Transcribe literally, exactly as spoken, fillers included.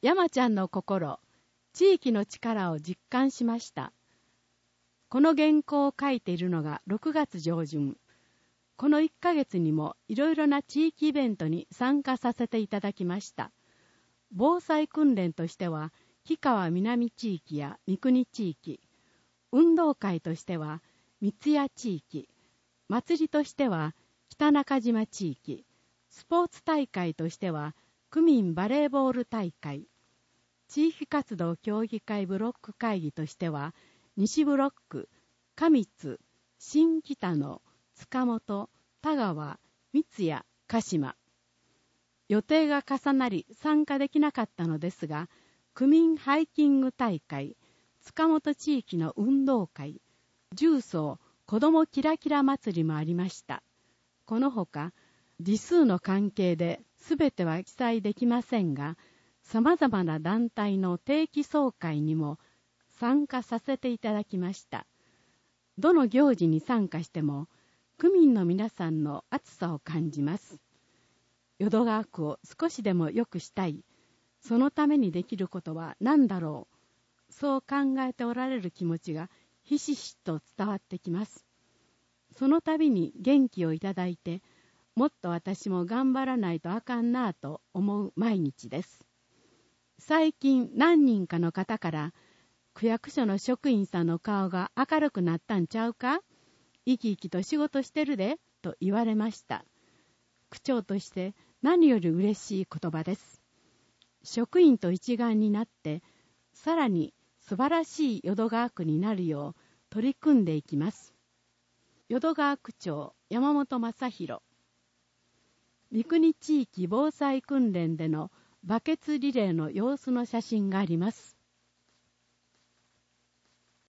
山ちゃんの心、地域の力を実感しました。この原稿を書いているのがろくがつ上旬。このいっかげつにもいろいろな地域イベントに参加させていただきました。防災訓練としては、氷川南地域や三国地域、運動会としては三ツ谷地域、祭りとしては北中島地域、スポーツ大会としては区民バレーボール大会、地域活動協議会ブロック会議としては西ブロック、上津、新北野、塚本、田川、三ツ谷、鹿島。予定が重なり参加できなかったのですが、区民ハイキング大会、塚本地域の運動会、重曹子どもキラキラ祭りもありました。このほか、時数の関係で全ては記載できませんが、様々な団体の定期総会にも参加させていただきました。どの行事に参加しても、区民の皆さんの熱さを感じます。淀川区を少しでも良くしたい。そのためにできることは何だろう。そう考えておられる気持ちがひしひしと伝わってきます。その度に元気をいただいて、もっと私も頑張らないとあかんなぁと思う毎日です。最近何人かの方から、区役所の職員さんの顔が明るくなったんちゃうか？生き生きと仕事してるで、と言われました。区長として何より嬉しい言葉です。職員と一丸になって、さらに素晴らしい淀川区になるよう取り組んでいきます。淀川区長山本正弘。三国地域防災訓練でのバケツリレーの様子の写真があります。